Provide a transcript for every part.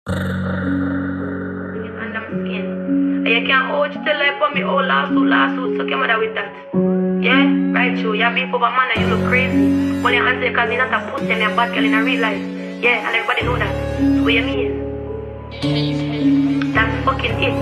Under my skin. And you can't hold you till I put me all lawsuit, so come out with that. Yeah, right, you. You have beef over man and you look crazy. Well, your hands there cause you're not a pussy and you're a bad girl in a real life. Yeah, and everybody know that. So what you mean? That's fucking it.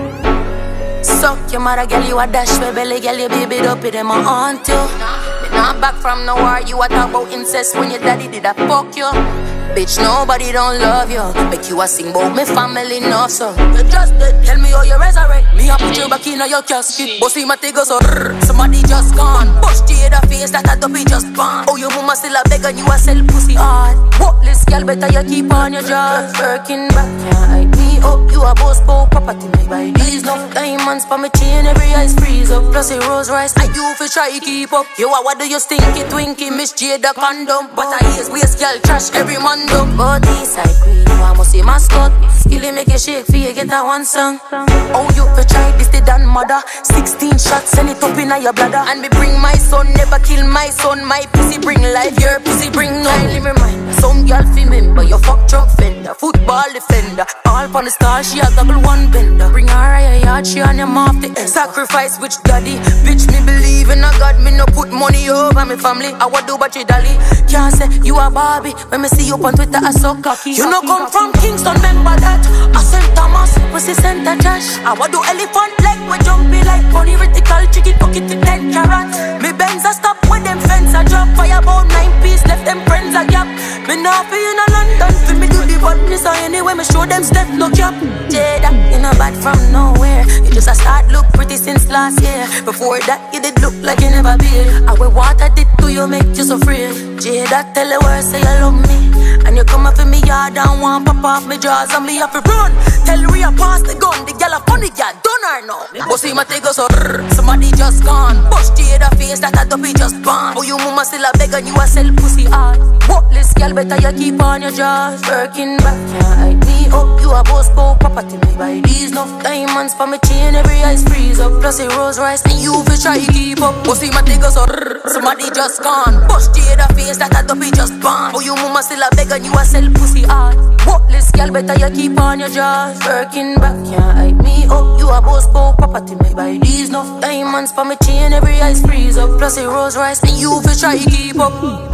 Suck your mother, girl, you a dash my belly, girl, you baby it up, it them a haunt you. Me not back from no war, you a talk about incest when your daddy did a fuck you. Bitch, nobody don't love you. Make you a sing about me family enough, so you just dead, tell me how you resurrect. Me a put you back in your casket. Bossy my take so somebody just gone. Push to the face that a dopey just born. Oh, your mama still a beg and you a sell pussy hard. Worthless girl, better you keep on your jaws. Working back, can't hide me up. You a boss bow property, me buy these no diamonds for me chain, every ice freeze up. Plus a Rose Rice, and you fi try keep up. You a what do you stinky twinky, Miss Jada condom. But I hear waste girl trash every man dumb. But this side queen, you a must see mascot. Skilly make a shake for you get that one song. Oh, you fi try this the dan mother. 16 shots, send it up in your bladder. And me bring my son, never kill my son. My pussy bring life, your pussy bring no. Kindly remind, some girl fi member, your fuck truck fender, football defender. All pon the star, she a double one bender. Bring her a yard, she on him off the end. Sacrifice which daddy, bitch me believe in a God. Me no put money over me family. I what do but you dolly. Can't say you a Barbie. When me see you on Twitter I so cocky. You no come from Kingston, remember that. I St. Thomas, pussy center Josh. I what do elephant leg, we jumpy like funny vertical chicken pocket to 10 carats. Me Benz a stop when them fence a drop. Fire about 9 piece, left them friends a gap. Me not be in a London, fi me do the badness. So anyway me show them step no cap. Jada, you know bad from nowhere. You just a start look pretty since last year. Before that you did look like you never been. I will what I did to you make you so free. Jada, tell the world say you love me. And you come up in me yard and want pop off me jaws and me have to run. Tell Rhea pass the gun, the girl a funny girl, done her now. Bossy my take so somebody just gone. Push Jada face that a dopey just born. Oh, you mama still a beg and you a sell pussy hard. Worthless girl, better you keep on your jaws. Working back, can't hide me up. You a boss bow property, me buy these no diamonds for me chain, every ice freeze up. Plus a Rose Rice, and you fi try keep up. Bossy my take so somebody just gone. Push Jada face that a dopey just born. Oh, you mama still a beg and you a sell pussy hard. Worthless girl, better you keep on your jaws. Working back, can't hide me up. You a boss bow property, me buy these no diamonds for me chain, every ice freeze up. Plus a Rose Rice, and you fi try keep up.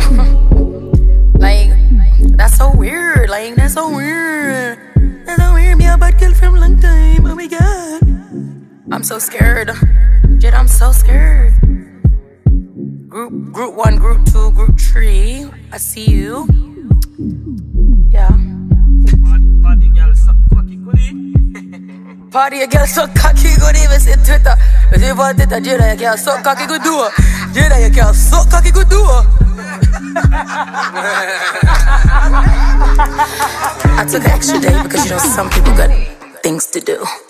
Like, that's so weird, like, that's so weird. That's so weird, me a bad girl from long time, oh my god. I'm so scared, Jed, I'm so scared. Group 1, Group 2, Group 3, I see you. Yeah. Party girl suck cocky goodie. Party girl suck cocky goodie, we see Twitter. We see about Twitter, Jada, you can't suck cocky good do. Jada, you can't suck cocky good do. I took an extra day because you know some people got things to do.